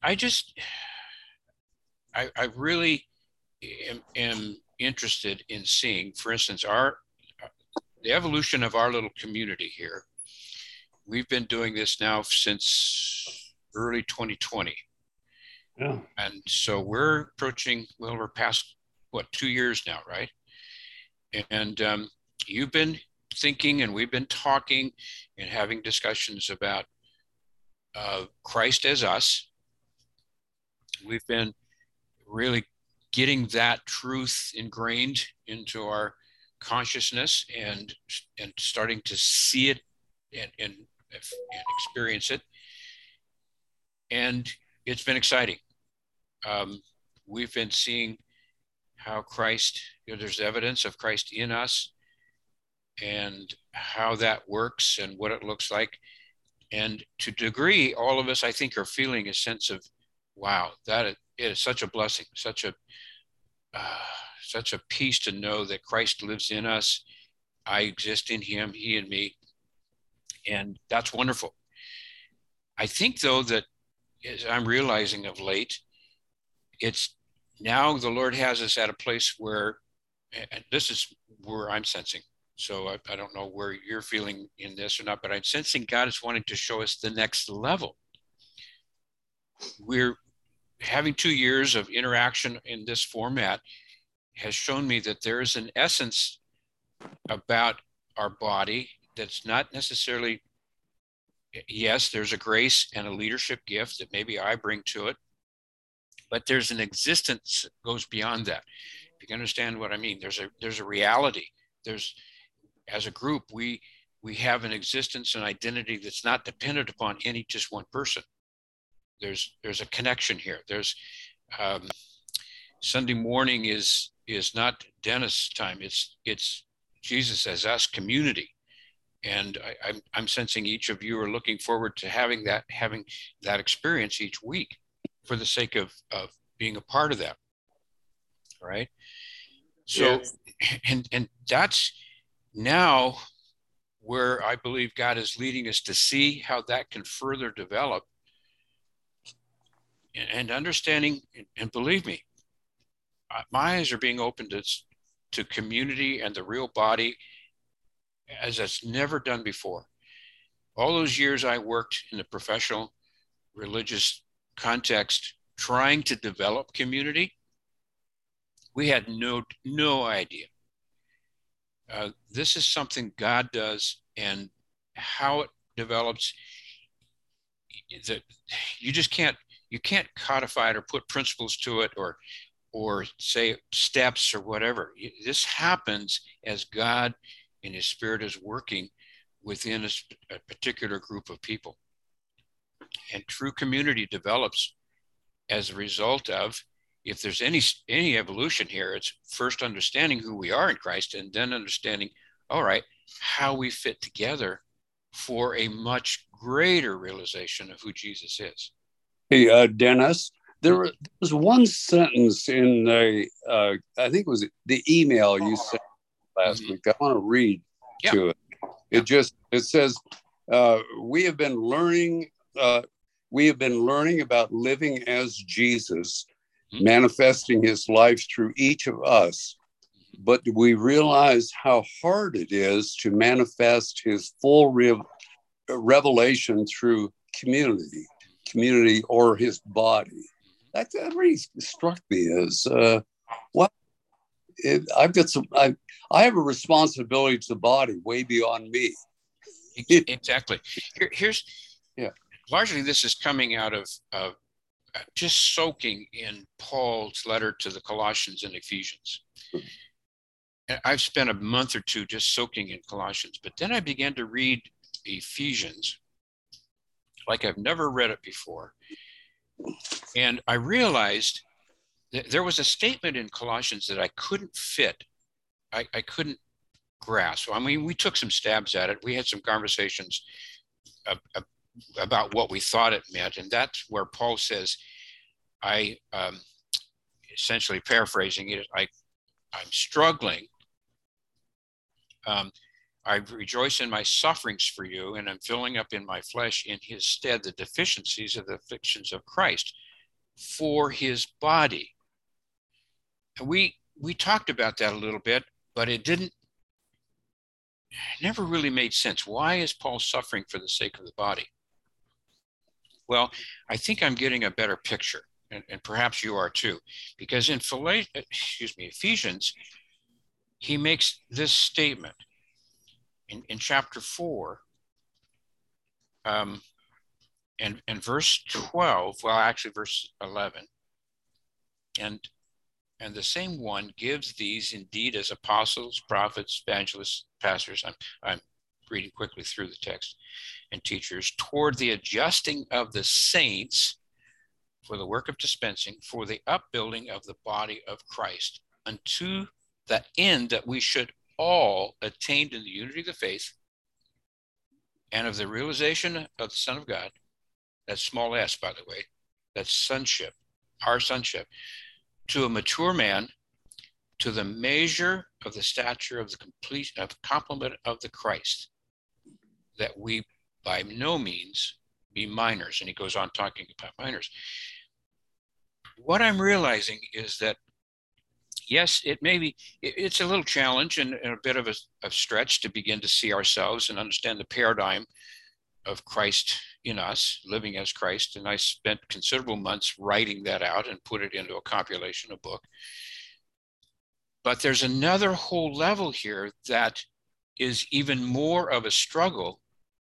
I just, I really am interested in seeing, for instance, the evolution of our little community here. We've been doing this now since early 2020. Yeah. And so we're approaching, well, we're past, what, 2 years now, right? And you've been thinking and we've been talking and having discussions about Christ as us. We've been really getting that truth ingrained into our consciousness and starting to see it and experience it. And it's been exciting. We've been seeing how Christ, there's evidence of Christ in us and how that works and what it looks like. And to a degree, all of us, I think, are feeling a sense of, wow, that is such a blessing, such a peace to know that Christ lives in us. I exist in him, he in me. And that's wonderful. I think, though, that as I'm realizing of late, it's now the Lord has us at a place where, and this is where I'm sensing. So I don't know where you're feeling in this or not, but I'm sensing God is wanting to show us the next level. We're having 2 years of interaction in this format has shown me that there is an essence about our body that's not necessarily, yes, there's a grace and a leadership gift that maybe I bring to it, but there's an existence that goes beyond that. If you can understand what I mean, there's a reality. As a group, we have an existence and identity that's not dependent upon any just one person. There's a connection here. There's Sunday morning is not Dennis time. It's Jesus as us community. And I'm sensing each of you are looking forward to having that experience each week for the sake of being a part of that. Right. So, yes. and that's now where I believe God is leading us to see how that can further develop and understanding. And believe me, my eyes are being opened to community and the real body as it's never done before. All those years I worked in the professional religious context trying to develop community, we had no idea. This is something God does, and how it develops, that you can't codify it or put principles to it or say steps or whatever. This happens as God and his spirit is working within a particular group of people. And true community develops as a result of, if there's any evolution here, it's first understanding who we are in Christ and then understanding, all right, how we fit together for a much greater realization of who Jesus is. Hey, Dennis, there was one sentence in I think it was the email you sent last week. I want to read to it. It says, we have been learning about living as Jesus, manifesting his life through each of us. But we realize how hard it is to manifest his full revelation through community or his body. That really struck me as what I have a responsibility to the body way beyond me. Exactly. Here's largely this is coming out of just soaking in Paul's letter to the Colossians and Ephesians. And I've spent a month or two just soaking in Colossians, but then I began to read Ephesians like I've never read it before. And I realized that there was a statement in Colossians that I couldn't fit. I couldn't grasp. I mean, we took some stabs at it. We had some conversations about what we thought it meant. And that's where Paul says, essentially paraphrasing it, I'm struggling. I rejoice in my sufferings for you, and I'm filling up in my flesh in his stead the deficiencies of the afflictions of Christ. for his body. And we talked about that a little bit, but it never really made sense. Why is Paul suffering for the sake of the body? Well, I think I'm getting a better picture, and perhaps you are too, because in Ephesians, he makes this statement in chapter 4, and verse 12, well, actually verse 11, and the same one gives these indeed as apostles, prophets, evangelists, pastors. I'm reading quickly through the text, and teachers, toward the adjusting of the saints for the work of dispensing, for the upbuilding of the body of Christ, unto the end that we should all attain to the unity of the faith and of the realization of the Son of God. That's small s, by the way. That's sonship, our sonship, to a mature man, to the measure of the stature of the complete of complement of the Christ, that we by no means be minors. And he goes on talking about minors. What I'm realizing is that, yes, it's a little challenge and a bit of a stretch to begin to see ourselves and understand the paradigm of Christ in us, living as Christ. And I spent considerable months writing that out and put it into a compilation, a book. But there's another whole level here that is even more of a struggle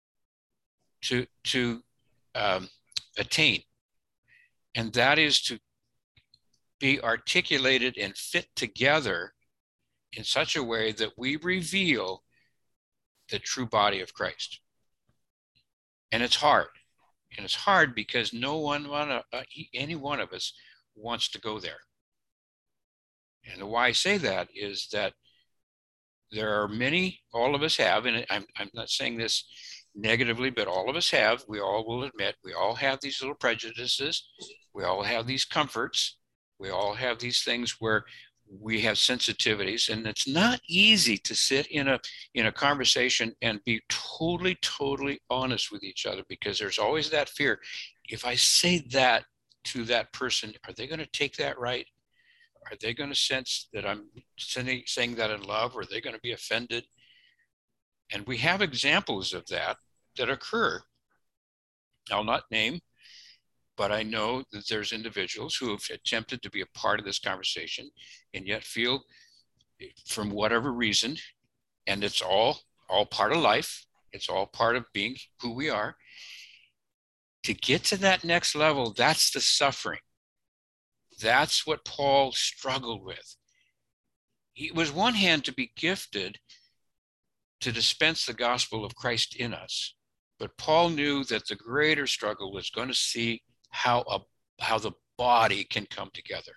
to attain. And that is to be articulated and fit together in such a way that we reveal the true body of Christ. And it's hard. And it's hard because any one of us wants to go there. And why I say that is that there are many, all of us have, and I'm not saying this negatively, but all of us have, we all will admit, we all have these little prejudices. We all have these comforts. We all have these things where we have sensitivities, and it's not easy to sit in a conversation and be totally honest with each other, because there's always that fear. If I say that to that person, are they going to take that right? Are they going to sense that I'm saying that in love, or are they going to be offended? And we have examples of that occur. I'll not name, but I know that there's individuals who have attempted to be a part of this conversation and yet feel, from whatever reason, and it's all part of life, it's all part of being who we are, to get to that next level, that's the suffering. That's what Paul struggled with. It was one hand to be gifted to dispense the gospel of Christ in us, but Paul knew that the greater struggle was going to see how the body can come together.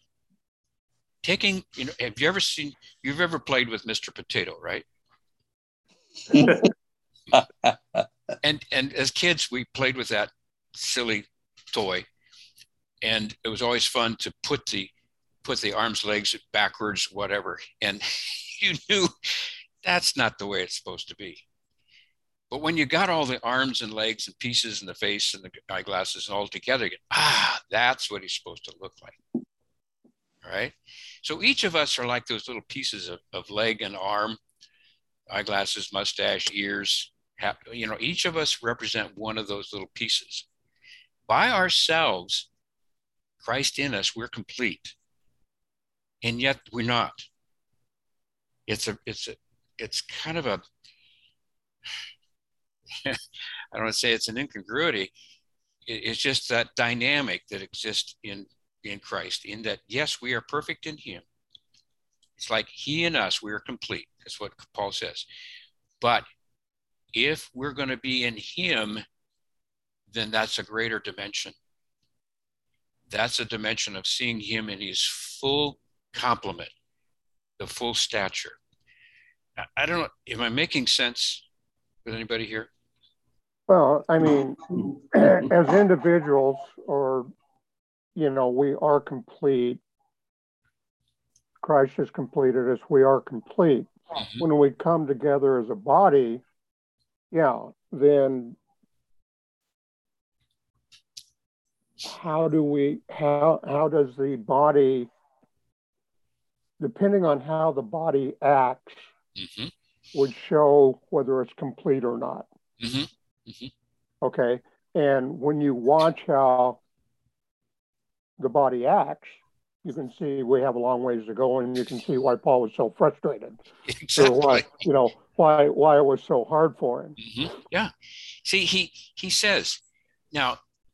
You've ever played with Mr. Potato, right? and as kids, we played with that silly toy, and it was always fun to put the arms, legs backwards, whatever, and you knew that's not the way it's supposed to be. But when you got all the arms and legs and pieces and the face and the eyeglasses and all together, that's what he's supposed to look like. All right. So each of us are like those little pieces of leg and arm, eyeglasses, mustache, ears. Each of us represent one of those little pieces. By ourselves, Christ in us, we're complete. And yet we're not. It's kind of a, I don't want to say it's an incongruity. It's just that dynamic that exists in Christ, in that, yes, we are perfect in him. It's like he and us, we are complete. That's what Paul says. But if we're going to be in him, then that's a greater dimension. That's a dimension of seeing him in his full complement, the full stature. I don't know, am I making sense with anybody here? Well, I mean, as individuals, or, we are complete. Christ has completed us. We are complete. Mm-hmm. When we come together as a body, then how does the body, depending on how the body acts, Mm-hmm. would show whether it's complete or not. Mm-hmm. Mm-hmm. Okay. And when you watch how the body acts, you can see we have a long ways to go, and you can see why Paul was so frustrated, or why, Exactly. why it was so hard for him. Mm-hmm. Yeah. See, he says, now,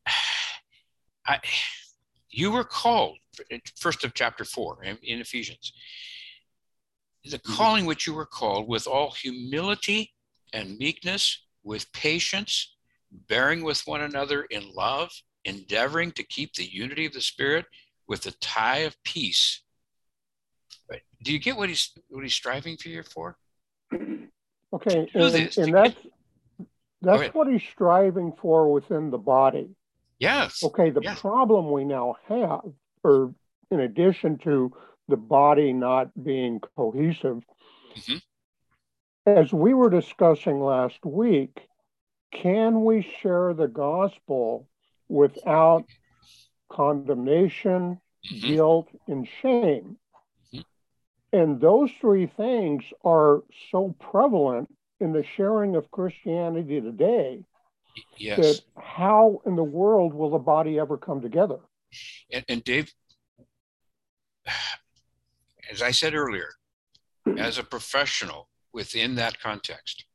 you were called, first of chapter 4 in Ephesians, the calling which you were called with all humility and meekness, with patience, bearing with one another in love, endeavoring to keep the unity of the Spirit with the tie of peace. Right? Do you get what he's striving for you for? Okay, and that's what he's striving for within the body. Yes. Okay, the yes. problem we now have, or in addition to the body not being cohesive, mm-hmm. as we were discussing last week, can we share the gospel without condemnation, Mm-hmm. guilt, and shame? Mm-hmm. And those three things are so prevalent in the sharing of Christianity today. Yes. That how in the world will the body ever come together? And Dave, as I said earlier, as a professional within that context,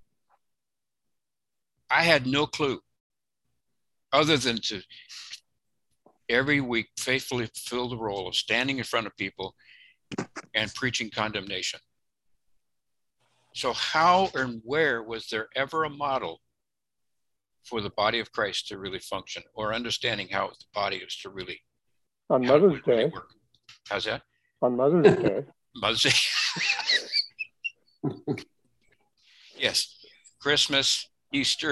I had no clue other than to every week faithfully fulfill the role of standing in front of people and preaching condemnation. So how and where was there ever a model for the body of Christ to really function, or understanding how the body is to really on Mother's Day? Really work? How's that? On Mother's Day. Mother's Day. Yes. Christmas, Easter,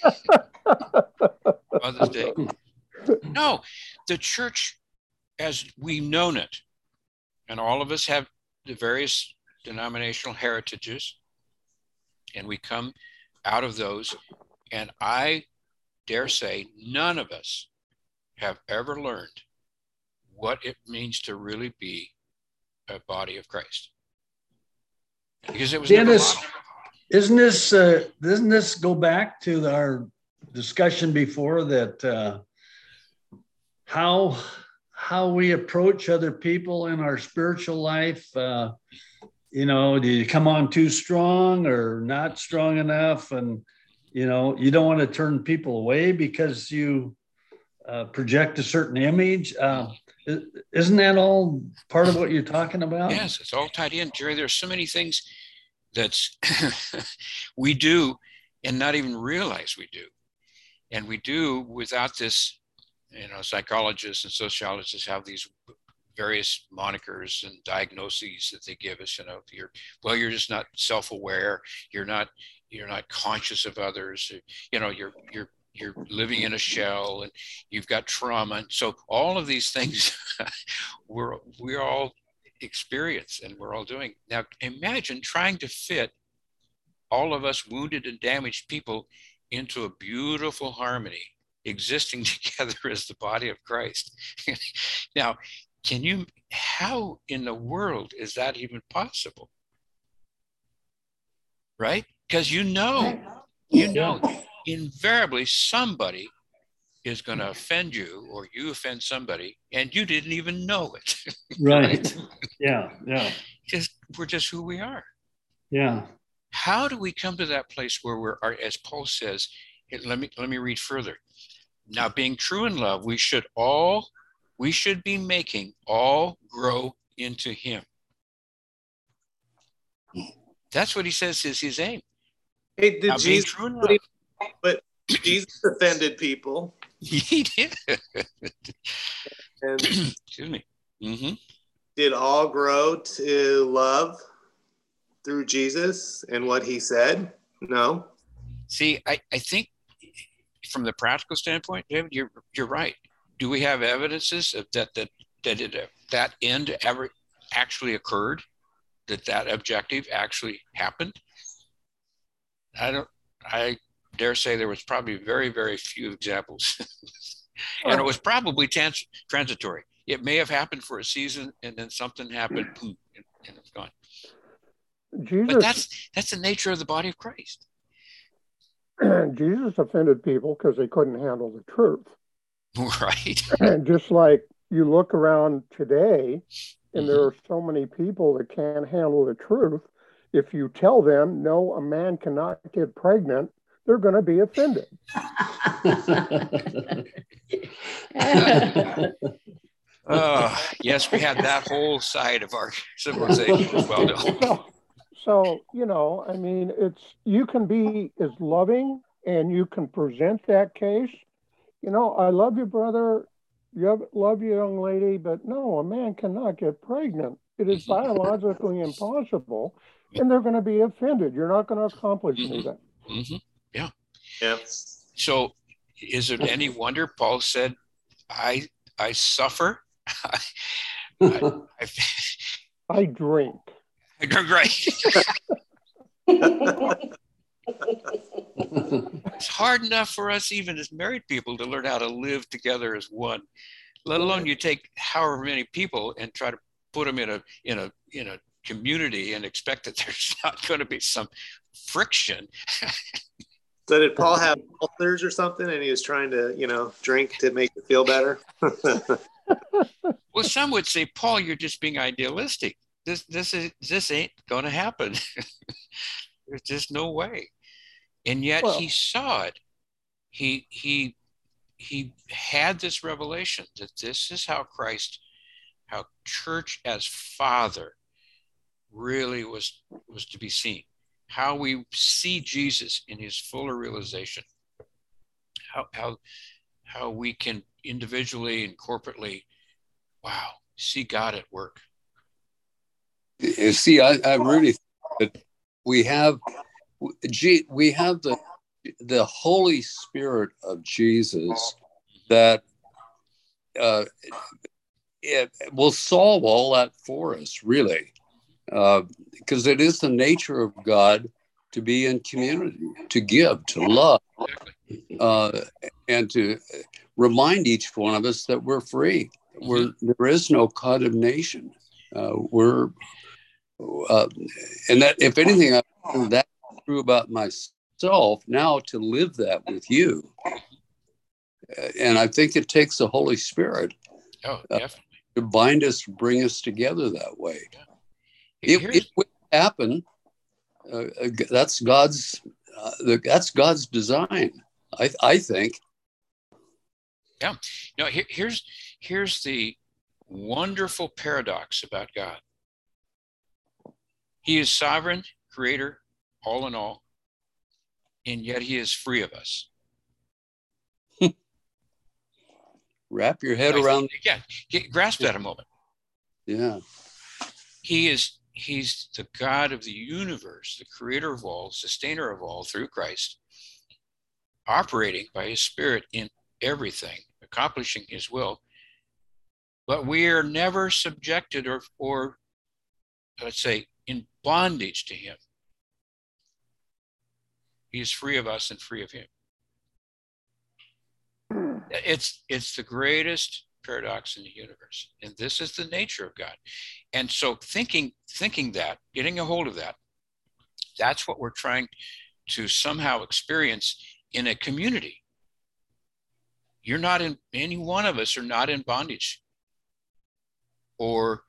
Mother's Day. No, the church as we've known it, and all of us have the various denominational heritages, and we come out of those, and I dare say none of us have ever learned what it means to really be a body of Christ, because it was Dennis, never doesn't this go back to our discussion before that how we approach other people in our spiritual life? Do you come on too strong or not strong enough? And, you don't want to turn people away because you project a certain image. Isn't that all part of what you're talking about? Yes, it's all tied in, Jerry. There's so many things that's we do and not even realize we do. And we do without this, psychologists and sociologists have these various monikers and diagnoses that they give us. You're just not self-aware. You're not conscious of others. You're living in a shell, and you've got trauma. And so all of these things we're all experience, and we're all doing. Now imagine trying to fit all of us wounded and damaged people into a beautiful harmony, existing together as the body of Christ. Now, how in the world is that even possible? Right? Because invariably somebody is going to offend you, or you offend somebody, and you didn't even know it. Right. Yeah. We're just who we are. Yeah. How do we come to that place where as Paul says, let me read further. Now, being true in love, we should be making all grow into him. That's what he says is his aim. Hey, but Jesus offended people. He did. And excuse me. Mm-hmm. Did all grow to love through Jesus and what he said? No. See, I think from the practical standpoint, David, you're right. Do we have evidences of that end ever actually occurred? That objective actually happened? I dare say there was probably very, very few examples And it was probably transitory. It may have happened for a season, and then something happened, boom, and it's gone. But that's the nature of the body of Christ. Jesus offended people because they couldn't handle the truth. Right. And just like you look around today, and there are so many people that can't handle the truth. If you tell them, no, a man cannot get pregnant, they're going to be offended. Yes, we had that whole side of our civilization as well. So, I mean, you can be as loving and you can present that case. I love you, brother. Love you, young lady, but no, a man cannot get pregnant. It is biologically impossible, and they're going to be offended. You're not going to accomplish anything. Yeah. Yeah. So is it any wonder Paul said, I suffer? I drink. I drink, right. It's hard enough for us, even as married people, to learn how to live together as one, let alone you take however many people and try to put them in a community and expect that there's not going to be some friction. So did Paul have ulcers or something, and he was trying to, drink to make it feel better? Well, some would say, Paul, you're just being idealistic. This ain't going to happen. There's just no way. And yet he saw it. He had this revelation that this is how church as Father really was to be seen. How we see Jesus in his fuller realization. How we can individually and corporately, see God at work. See, I really think that we have the Holy Spirit of Jesus that it will solve all that for us, really, because it is the nature of God to be in community, to give, to love, and to remind each one of us that we're free. There is no condemnation. And that, if anything, that's true about myself now, to live that with you. And I think it takes the Holy Spirit to bind us, bring us together that way. It would happen. That's God's design, I think. Yeah. No, here's the wonderful paradox about God. He is sovereign, creator, all in all, and yet he is free of us. Wrap your head around. Yeah, grasp that a moment. Yeah. He's the God of the universe, the creator of all, sustainer of all through Christ, operating by his Spirit in everything, accomplishing his will. But we are never subjected or let's say, in bondage to him. He is free of us and free of him. It's the greatest paradox in the universe. And this is the nature of God. And so thinking that, getting a hold of that, that's what we're trying to somehow experience in a community. Any one of us are not in bondage, or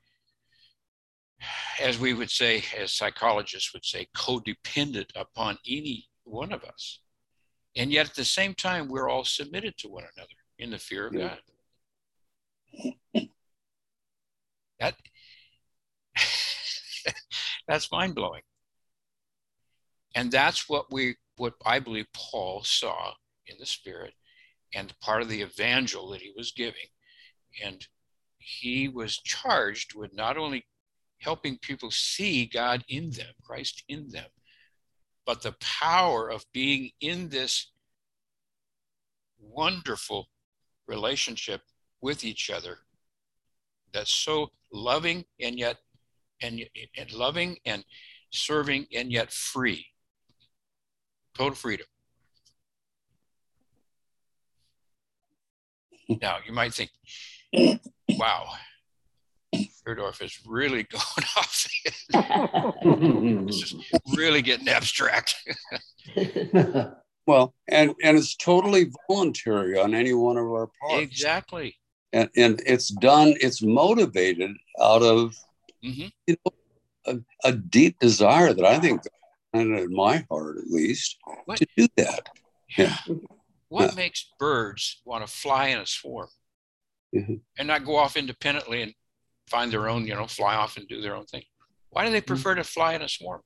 as we would say, as psychologists would say, codependent upon any one of us. And yet at the same time, we're all submitted to one another in the fear of God. That's mind-blowing. And that's what I believe Paul saw in the Spirit, and part of the evangel that he was giving. And he was charged with not only helping people see God in them, Christ in them, but the power of being in this wonderful relationship with each other that's so loving and yet and loving and serving and yet free. Total freedom. Now, you might think, wow, Berdorf is really going off. This is really getting abstract. Well, and it's totally voluntary on any one of our parts. Exactly. And it's motivated out of a deep desire that I think, and in my heart at least, to do that. Yeah. What makes birds want to fly in a swarm and not go off independently and find their own, fly off and do their own thing? Why do they prefer to fly in a swarm?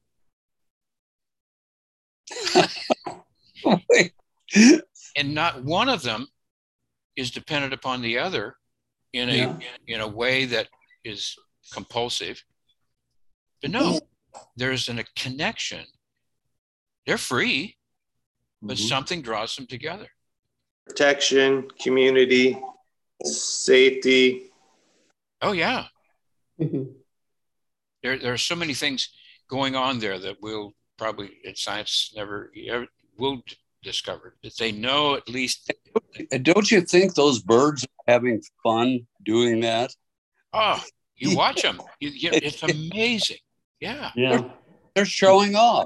And not one of them is dependent upon the other in a way that is compulsive. But no, there's a connection. They're free, but something draws them together. Protection, community, safety. Oh, yeah. There are so many things going on there that we'll probably, in science, never will discover. That they know at least. Don't you think those birds are having fun doing that? Oh, you watch them. It's amazing. Yeah. They're showing off.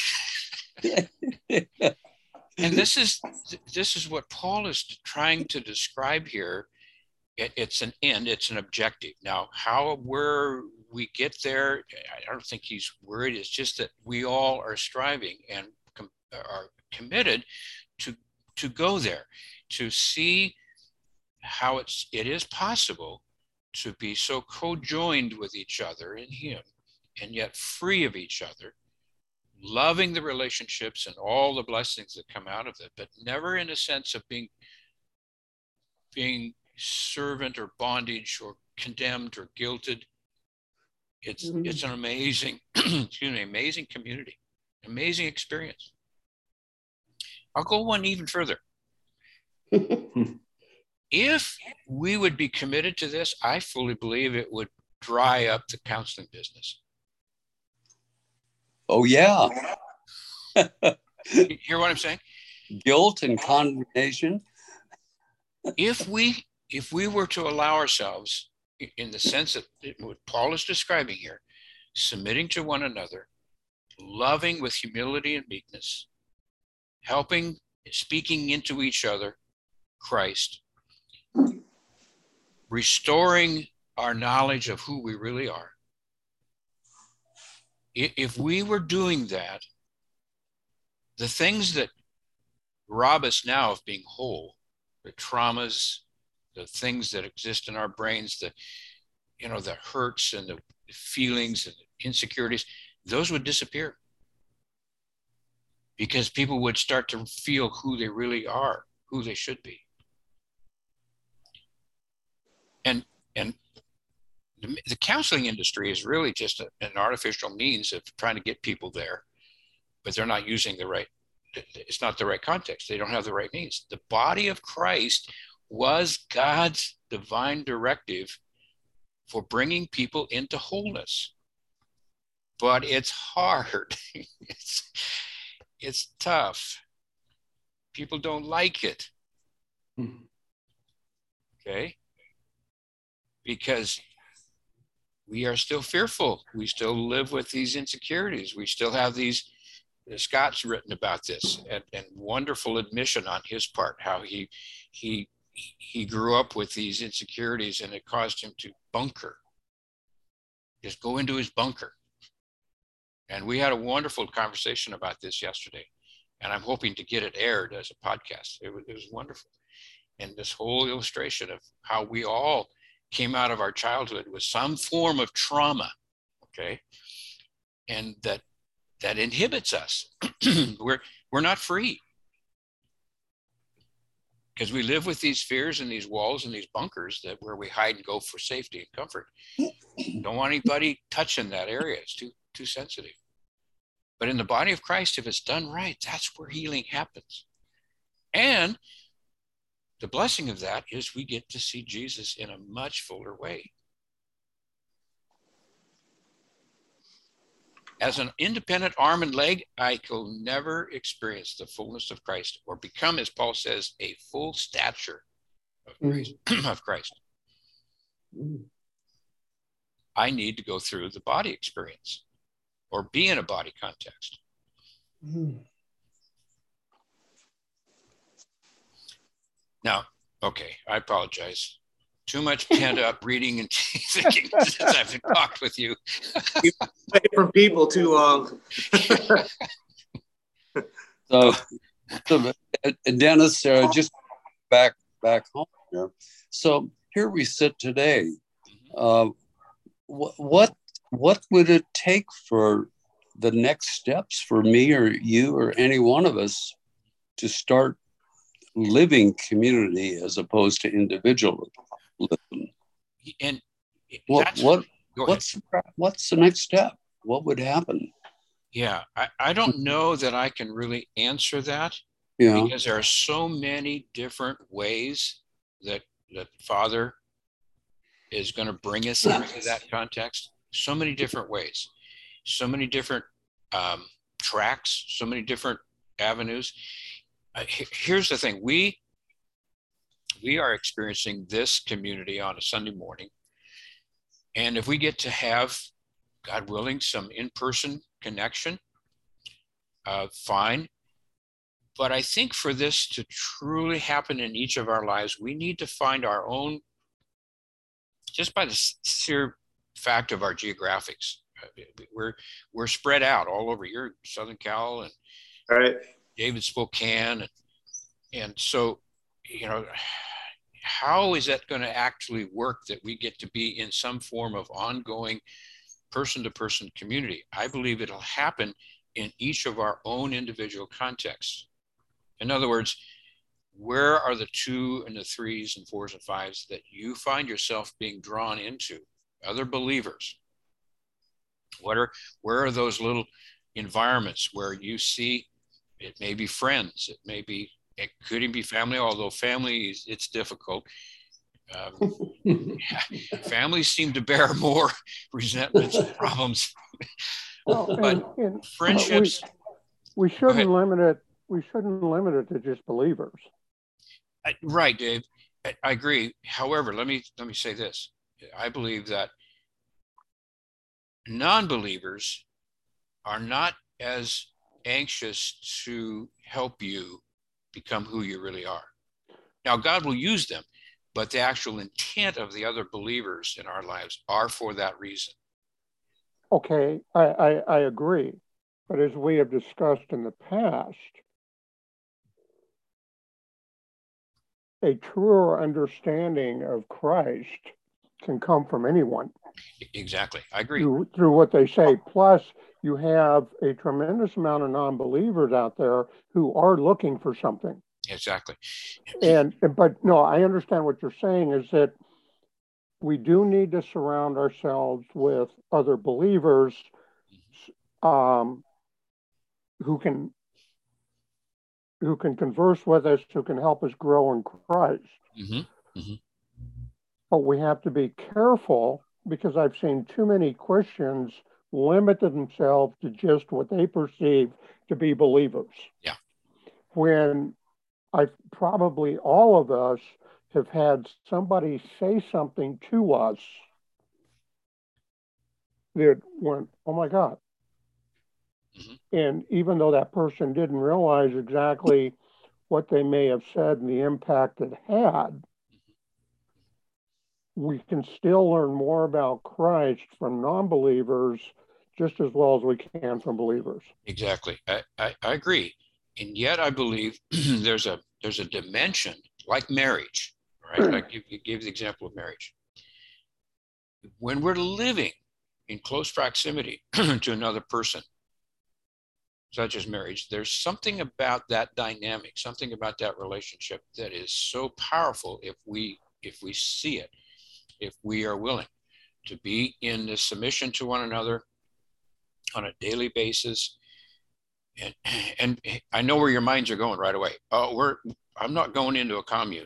And this is what Paul is trying to describe here. It's an end, it's an objective. Now, where we get there, I don't think he's worried. It's just that we all are striving and are committed to go there, to see how it is possible to be so co-joined with each other in him and yet free of each other, loving the relationships and all the blessings that come out of it, but never in a sense of being servant or bondage or condemned or guilted. It's an amazing, amazing community, amazing experience. I'll go one even further. If we would be committed to this, I fully believe it would dry up the counseling business. Oh, yeah. You hear what I'm saying? Guilt and condemnation. If we were to allow ourselves, in the sense that what Paul is describing here, submitting to one another, loving with humility and meekness, helping, speaking into each other, Christ, restoring our knowledge of who we really are. If we were doing that, the things that rob us now of being whole, the traumas, the things that exist in our brains, the hurts and the feelings and the insecurities, those would disappear. Because people would start to feel who they really are, who they should be. And the counseling industry is really just an artificial means of trying to get people there, but they're not using it's not the right context. They don't have the right means. The body of Christ was God's divine directive for bringing people into wholeness. But it's hard. It's tough. People don't like it. Okay? Because we are still fearful. We still live with these insecurities. We still have these. Scott's written about this, and wonderful admission on his part, how he grew up with these insecurities, and it caused him to just go into his bunker. And we had a wonderful conversation about this yesterday, and I'm hoping to get it aired as a podcast. It was wonderful. And this whole illustration of how we all came out of our childhood with some form of trauma, okay? And that inhibits us. We're not free. Because we live with these fears and these walls and these bunkers where we hide and go for safety and comfort. Don't want anybody touching that area. It's too sensitive. But in the body of Christ, if it's done right, that's where healing happens. And the blessing of that is we get to see Jesus in a much fuller way. As an independent arm and leg, I could never experience the fullness of Christ or become, as Paul says, a full stature of grace, of Christ. I need to go through the body experience or be in a body context. Now, okay, I apologize. Too much pent up reading and thinking since I've talked with you. You've been away from people too long. So Dennis, just back home here. So here we sit today. What would it take for the next steps for me or you or any one of us to start living community as opposed to individualism? And what's the next step? What would happen? Yeah, I don't know that I can really answer that, because there are so many different ways that Father is going to bring us into that context. So many different ways, so many different tracks, so many different avenues. Here's the thing: we are experiencing this community on a Sunday morning, and if we get to have, God willing, some in-person connection, fine. But I think for this to truly happen in each of our lives, we need to find our own, just by the sheer fact of our geographics. We're spread out all over. You're Southern Cal, and right. David Spokane, and so, how is that going to actually work that we get to be in some form of ongoing person-to-person community? I believe it'll happen in each of our own individual contexts. In other words, where are the 2 and the 3s and 4s and 5s that you find yourself being drawn into? Other believers. Where are those little environments where you see, it may be friends, it could even be family, although family, it's difficult. Families seem to bear more resentments and problems. But friendships. We shouldn't limit it. We shouldn't limit it to just believers. Right, Dave. I agree. However, let me say this. I believe that non-believers are not as anxious to help you become who you really are. Now, God will use them, but the actual intent of the other believers in our lives are for that reason. Okay, I agree. But as we have discussed in the past, a truer understanding of Christ can come from anyone. Exactly. I agree. Through what they say. Plus, you have a tremendous amount of non-believers out there who are looking for something. Exactly. But no, I understand what you're saying is that we do need to surround ourselves with other believers who can converse with us, who can help us grow in Christ. But we have to be careful, because I've seen too many Christians limit themselves to just what they perceive to be believers. Yeah. When probably all of us have had somebody say something to us that went, oh my God. And even though that person didn't realize exactly what they may have said and the impact it had, we can still learn more about Christ from non-believers just as well as we can from believers. Exactly. I agree. And yet I believe there's a dimension like marriage, right? Like you gave the example of marriage. When we're living in close proximity to another person, such as marriage, there's something about that dynamic, something about that relationship that is so powerful if we see it, if we are willing to be in the submission to one another on a daily basis. And I know where your minds are going right away. I'm not going into a commune.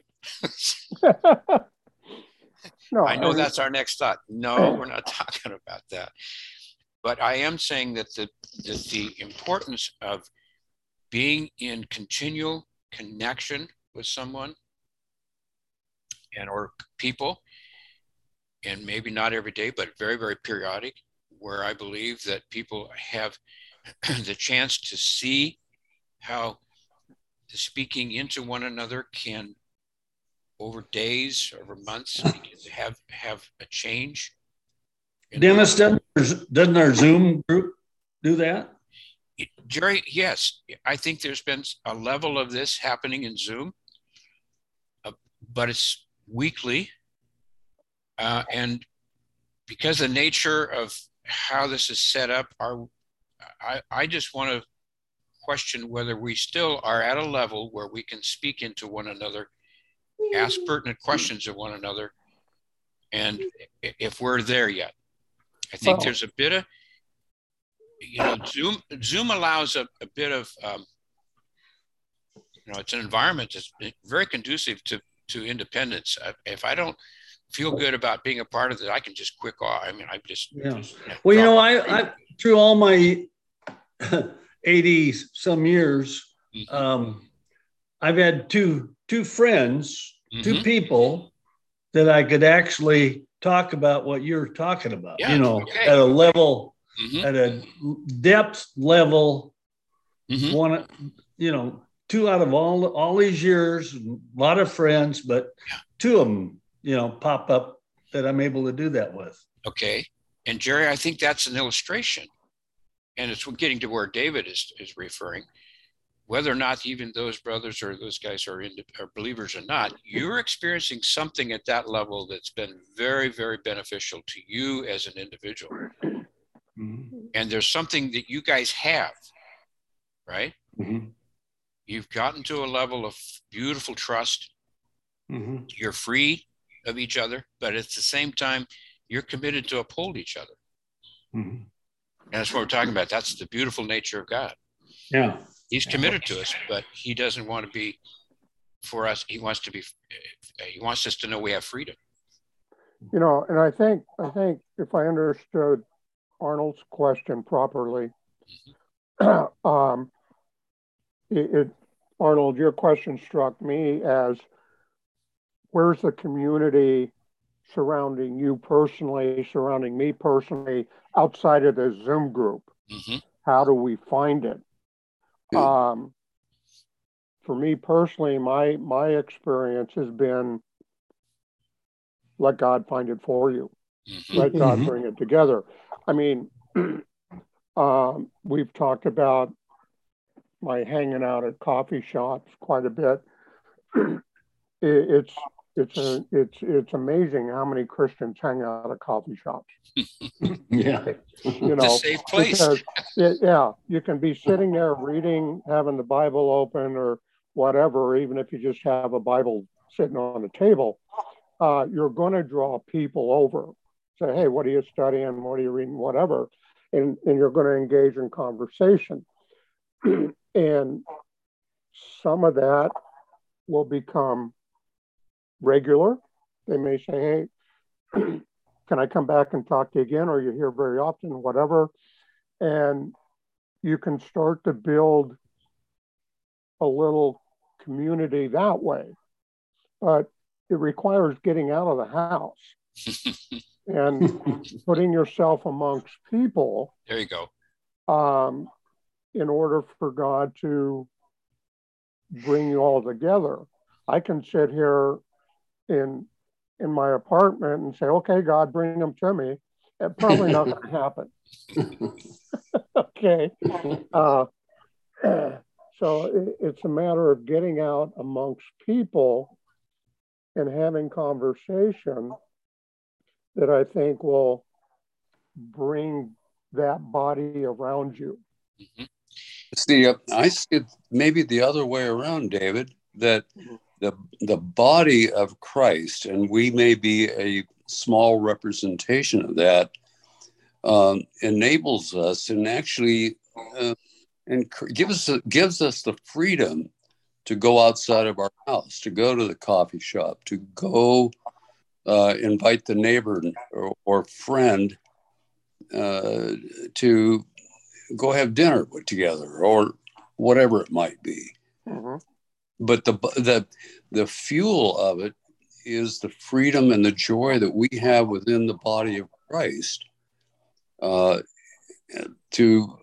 No, I know that's our next thought. No, we're not talking about that. But I am saying that the importance of being in continual connection with someone and or people, and maybe not every day, but very, very periodic, where I believe that people have the chance to see how the speaking into one another can, over days, over months, have a change. Dennis, doesn't our Zoom group do that? Jerry, yes, I think there's been a level of this happening in Zoom, but it's weekly. And because the nature of how this is set up, I just want to question whether we still are at a level where we can speak into one another, ask pertinent questions of one another, and if we're there yet. I think there's a bit of, Zoom allows a bit of, it's an environment that's very conducive to independence. If I don't feel good about being a part of it, I can just click off. I mean, I just, well, I through all my 80 some years, I've had two friends, two people that I could actually talk about what you're talking about, at a level, at a depth level, one, two out of all these years, a lot of friends, but two of them, pop up that I'm able to do that with. Okay. And Jerry, I think that's an illustration. And it's getting to where David is referring. Whether or not even those brothers or those guys are believers or not, you're experiencing something at that level that's been very, very beneficial to you as an individual. And there's something that you guys have, right? You've gotten to a level of beautiful trust. You're free of each other, but at the same time, you're committed to uphold each other. And that's what we're talking about. That's the beautiful nature of God. Yeah. He's committed to us, but he doesn't want to be for us. He wants us to know we have freedom. And I think if I understood Arnold's question properly, Arnold, your question struck me as, where's the community surrounding you personally, surrounding me personally, outside of the Zoom group? How do we find it? For me personally, my experience has been, let God find it for you. Let God bring it together. I mean, we've talked about my hanging out at coffee shops quite a bit. It's amazing how many Christians hang out at coffee shops. It's a safe place. Because, you can be sitting there reading, having the Bible open or whatever, even if you just have a Bible sitting on the table, you're going to draw people over. Say, hey, what are you studying? What are you reading? Whatever. And you're going to engage in conversation. And some of that will become regular. They may say, hey, can I come back and talk to you again? Or you're here very often, whatever. And you can start to build a little community that way. But it requires getting out of the house and putting yourself amongst people. There you go. In order for God to bring you all together. I can sit here in my apartment and say, okay, God, bring them to me. It's probably not going to happen. Okay. So it's a matter of getting out amongst people and having conversation that I think will bring that body around you. See, I see it maybe the other way around, David, that the body of Christ, and we may be a small representation of that, enables us and actually and gives us the freedom to go outside of our house, to go to the coffee shop, to go invite the neighbor or friend to go have dinner together or whatever it might be. But the fuel of it is the freedom and the joy that we have within the body of Christ to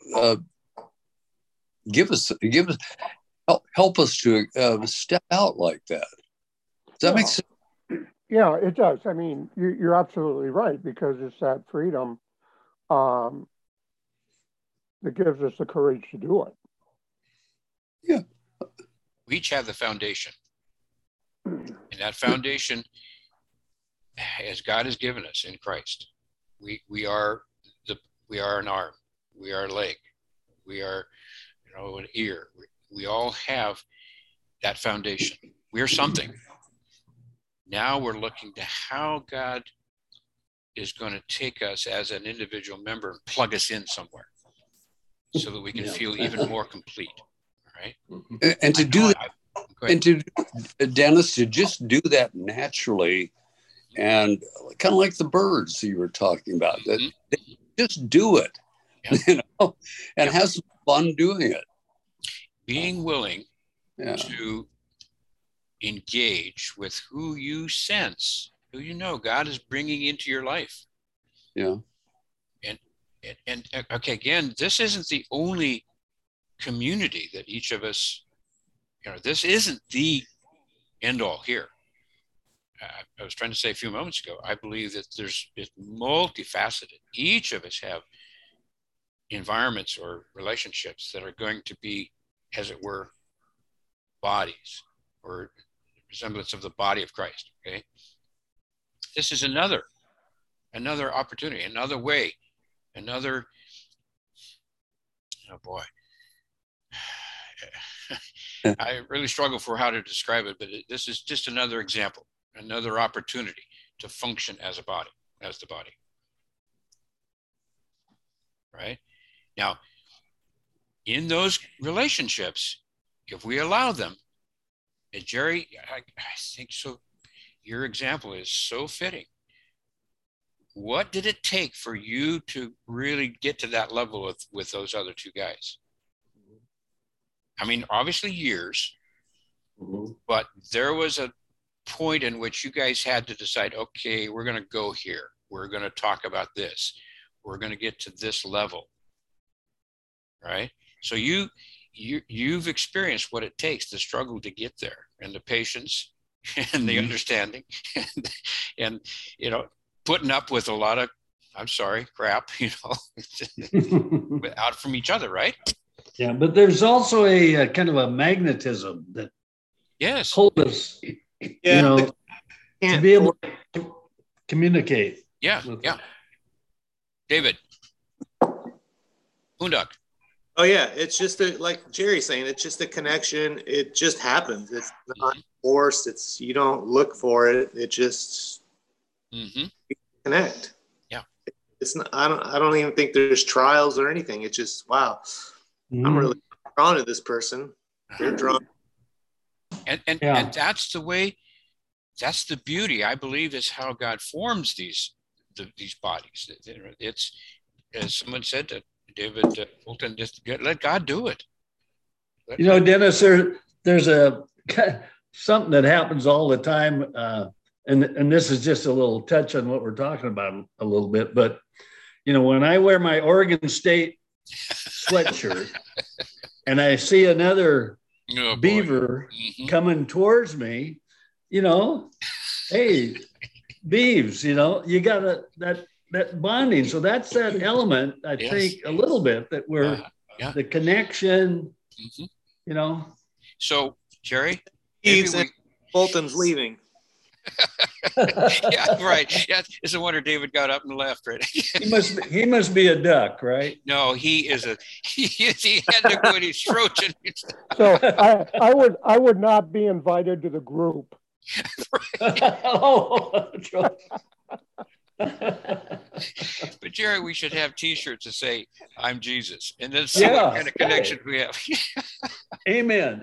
help us to step out like that. Does that make sense? Yeah, it does. I mean, you're absolutely right, because it's that freedom that gives us the courage to do it. Yeah. We each have the foundation. And that foundation, as God has given us in Christ, we are an arm, we are a leg, we are, an ear. We all have that foundation. We're something. Now we're looking to how God is going to take us as an individual member and plug us in somewhere so that we can feel even more complete. Right? And to do that, and to Dennis, to just do that naturally, and kind of like the birds you were talking about, that just do it, and have some fun doing it. Being willing to engage with who you sense, who God is bringing into your life. Yeah. And okay, again, this isn't the only community that each of us, this isn't the end all here. I was trying to say a few moments ago, I believe that it's multifaceted. Each of us have environments or relationships that are going to be, as it were, bodies or resemblance of the body of Christ. Okay. This is another opportunity, another way, oh boy. I really struggle for how to describe it, but this is just another example, another opportunity to function as the body. Right? Now, in those relationships, if we allow them, and Jerry, I think so, your example is so fitting. What did it take for you to really get to that level with those other two guys? I mean, obviously years, but there was a point in which you guys had to decide, okay, we're going to go here. We're going to talk about this. We're going to get to this level, right? So you've experienced what it takes, the struggle to get there, and the patience and the understanding and putting up with a lot of, I'm sorry, crap, out from each other, right? Yeah, but there's also a kind of a magnetism that holds us, to be able to communicate. Yeah. David, Boondock. Oh yeah, it's just like Jerry's saying, it's just a connection. It just happens. It's not forced. You don't look for it. It just connect. Yeah. It's not. I don't even think there's trials or anything. It's just wow. I'm really drawn to this person. They're drawn. And that's the way. That's the beauty, I believe, is how God forms these bodies. It's, as someone said to David Fulton, just let God do it. Dennis, there's something that happens all the time, and this is just a little touch on what we're talking about a little bit. But when I wear my Oregon State sweatshirt and I see another beaver coming towards me, hey, Beavs, you got that bonding. So that's that element, I think, a little bit that we're the connection, So, Jerry, Fulton's leaving. Yeah, right. Yeah, it's a wonder David got up and left, right? He must be a duck, right? No, he had to go and he's trojan. So I would not be invited to the group. But Jerry, we should have T-shirts that say "I'm Jesus," and then see what kind of connection we have. Amen.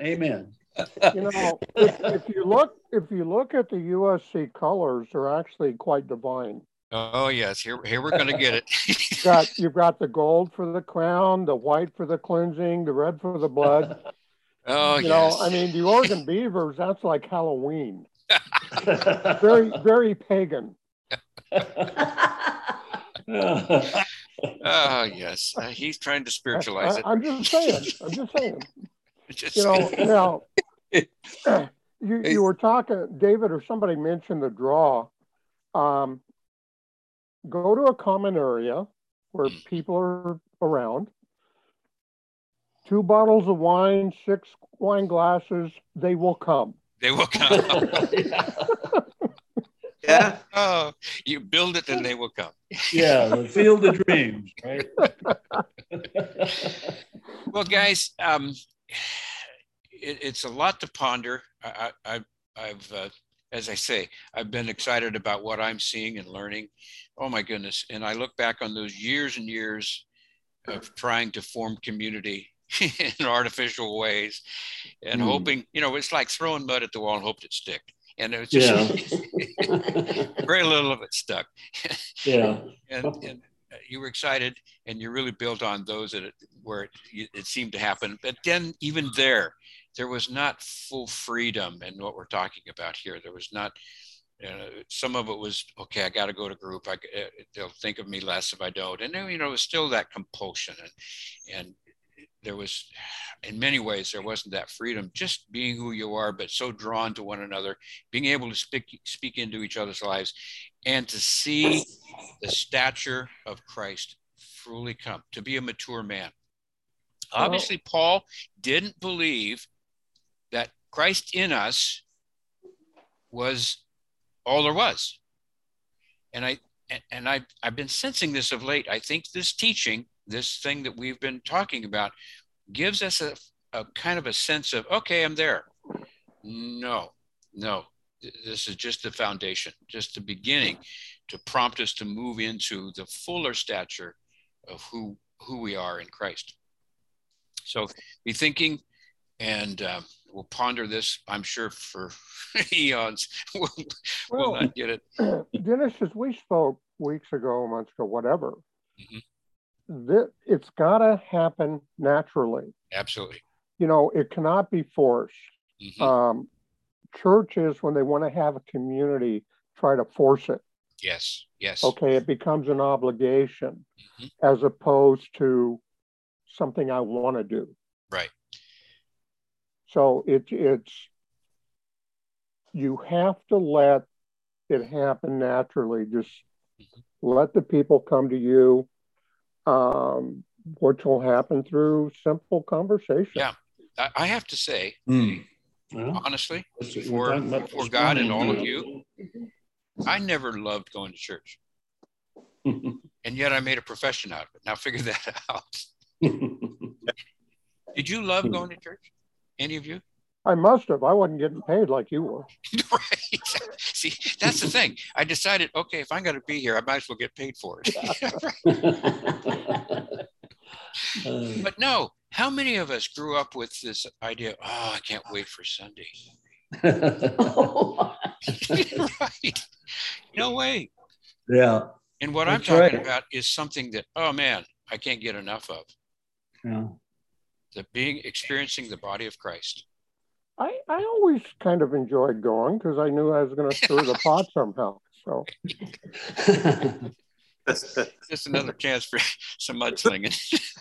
If you look at the USC colors, they're actually quite divine. Oh yes, here we're going to get it. You've got the gold for the crown, the white for the cleansing, the red for the blood. Oh yes. I mean, the Oregon Beavers, that's like Halloween. Very, very pagan. Oh, yes. He's trying to spiritualize it. I'm just saying. I'm just saying. Just You know, saying. now you were talking, David, or somebody mentioned the draw. Go to a common area where people are around. 2 bottles of wine, 6 wine glasses, they will come. They will come. Yeah. Oh, you build it and they will come. Yeah, the field of dreams, right? Well, guys, it's a lot to ponder. I've as I say, I've been excited about what I'm seeing and learning. Oh my goodness! And I look back on those years and years of trying to form community in artificial ways, and hoping, it's like throwing mud at the wall and hoped it stick. And it was just very little of it stuck. Yeah. and you were excited, and you really built on those where it seemed to happen. But then even there was not full freedom in what we're talking about here. There was not, some of it was, okay, I got to go to group. They'll think of me less if I don't. And then, it was still that compulsion. And there was, in many ways, there wasn't that freedom, just being who you are, but so drawn to one another, being able to speak into each other's lives, and to see the stature of Christ fully come, to be a mature man. Obviously, Paul didn't believe that Christ in us was all there was. And I've been sensing this of late. I think this teaching, this thing that we've been talking about, gives us a kind of a sense of, okay, I'm there. No, this is just the foundation, just the beginning to prompt us to move into the fuller stature of who we are in Christ. So be thinking, and we'll ponder this, I'm sure, for eons. We'll not get it. Dennis, as we spoke weeks ago, months ago, whatever, it's got to happen naturally. Absolutely. It cannot be forced. Churches, when they want to have a community, try to force it. Yes. Okay, it becomes an obligation as opposed to something I want to do. Right. So it's you have to let it happen naturally. Just let the people come to you, which will happen through simple conversation. Yeah, I have to say, honestly, before God and all of you, I never loved going to church. And yet I made a profession out of it. Now figure that out. Did you love going to church? Any of you? I must have. I wasn't getting paid like you were. Right. See, that's the thing. I decided, okay, if I'm going to be here, I might as well get paid for it. But no, how many of us grew up with this idea, I can't wait for Sunday? Right. No way. Yeah. And what I'm talking about is something that, oh man, I can't get enough of. Yeah. Experiencing the body of Christ. I always kind of enjoyed going because I knew I was going to stir the pot somehow. So just another chance for some mudslinging.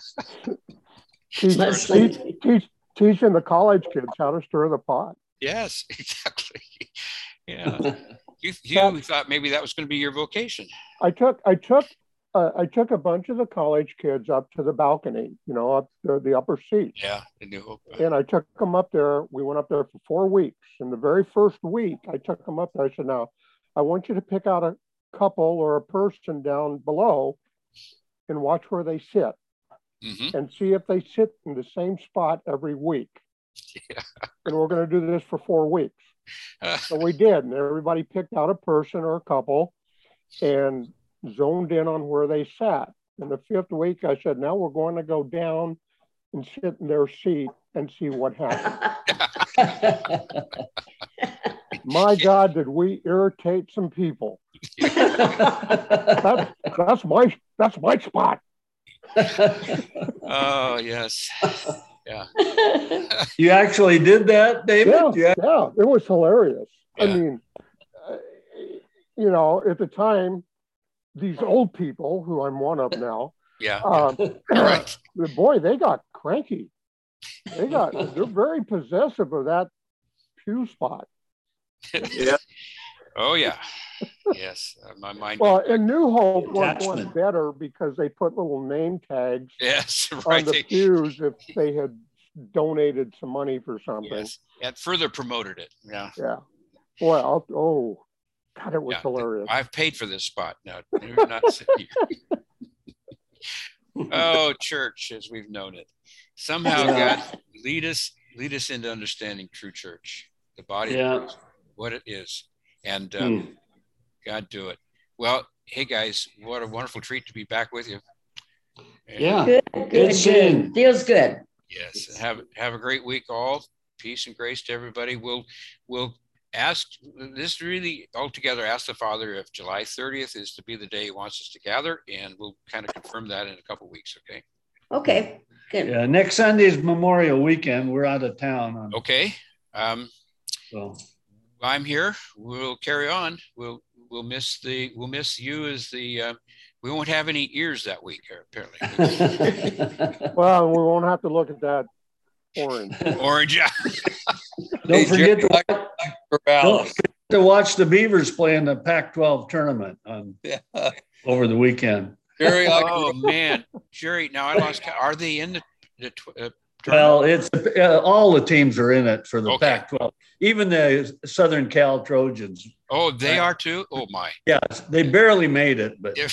Teaching the college kids how to stir the pot. Yes, exactly. Yeah. You thought maybe that was going to be your vocation. I took a bunch of the college kids up to the balcony, up to the upper seat. Yeah, in New Hope. And I took them up there. We went up there for 4 weeks. And the very first week, I took them up there. I said, now, I want you to pick out a couple or a person down below and watch where they sit and see if they sit in the same spot every week. Yeah. And we're going to do this for 4 weeks. So we did. And everybody picked out a person or a couple and zoned in on where they sat. And the 5th week, I said, now we're going to go down and sit in their seat and see what happens. My God, did we irritate some people? That's my spot. Oh yes. Yeah. You actually did that, David? Yeah, it was hilarious. Yeah. I mean, at the time, these old people, who I'm one of now, Yeah. Right. boy, they got cranky. They're very possessive of that pew spot. Yeah. Oh yeah. Yes. My mind. Well, and New Hope was one Attachment. better because they put little name tags Yes. on Right. the pews if they had donated some money for something. Yes. And further promoted it. Yeah. Yeah. Boy, God, it was Yeah. hilarious. I've paid for this spot now. You're not sitting here. Oh, church, as we've known it. Somehow, God, lead us into understanding true church, the body of Christ, what it is, and God, do it. Well, hey guys, what a wonderful treat to be back with you. And Good. Feels good. yes, have a great week, all. Peace and grace to everybody. We'll ask this really altogether. Ask the Father if July 30th is to be the day He wants us to gather, and we'll kind of confirm that in a couple of weeks. Okay. Okay. Good. Yeah. Next Sunday is Memorial Weekend. We're out of town. Okay. So. I'm here. We'll carry on. We'll miss you as the. We won't have any ears that week, apparently. Well, we won't have to look at that orange. Orange. Don't forget to watch the Beavers play in the Pac-12 tournament over the weekend. Jerry, Oh man, Jerry. Now I lost count. Are they in the tournament? Well, it's all the teams are in it for the Okay. Pac-12, even the Southern Cal Trojans. Oh, they are too. Oh my. Yeah, they barely made it, but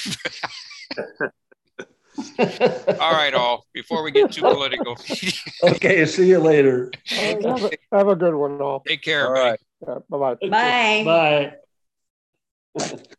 All right, all. Before we get too political, okay. See you later. Have a good one, all. take care. all buddy. right. Yeah, bye-bye. Bye. Bye.